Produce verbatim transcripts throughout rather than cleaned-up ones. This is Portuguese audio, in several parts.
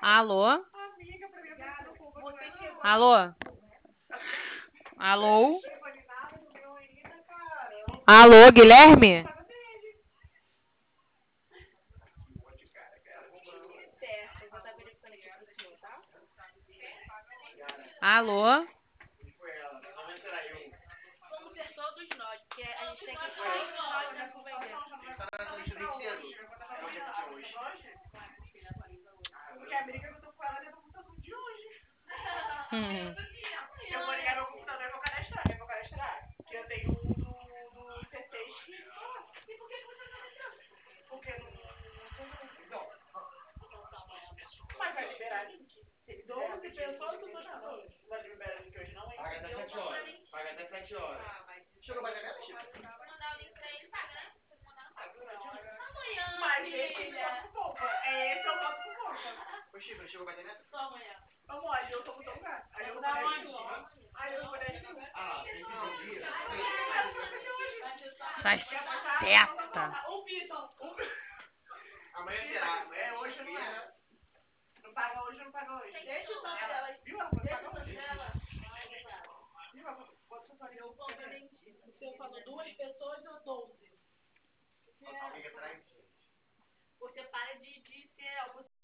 Alô? Alô? Alô? Alô, Guilherme? Alô? Vamos ser todos nós, porque a gente tem que ser todos nós pra convender. Porque a briga que eu tô com ela é da computação de hoje. Hum. Eu vou ligar meu computador e vou cadastrar. Eu vou cadastrar. Que eu tenho um do, do C seis que. E por que você não cadastrou? Porque não. Não. Mas vai liberar link. doze pessoas ou duas pessoas? Vai liberar link hoje não, hein? Paga até sete horas. Paga até sete horas. Chegou mais a galera, Chico? Vou mandar o link pra ele, paga, né? Se você mandar, não paga. Amanhã. Mas esse eu voto pro Poupa. É esse eu voto pro Poupa. Ô, Chico, chegou mais a galera? Só amanhã. Vamos lá, eu tô muito lugar. Aí eu vou Tá dar onde? onde? Aí eu vou dar esse. Ah, tem que ver o dia. Sai certa. O Vitor. Amanhã será. Amanhã É hoje, não é? Não paga hoje, não paga hoje. Deixa o nome dela. Viu? Ela pode pagar hoje. Viu? Bota seu fone. O seu falou duas pessoas ou doze? Alguém atrás, gente. Você para de, de ser...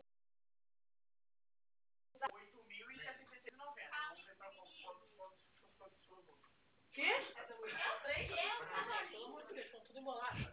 oito mil e setenta e seis reais e noventa. Vamos ver pra quantos for. Quê? Três? Pelo amor de Deus, estão tudo embolado.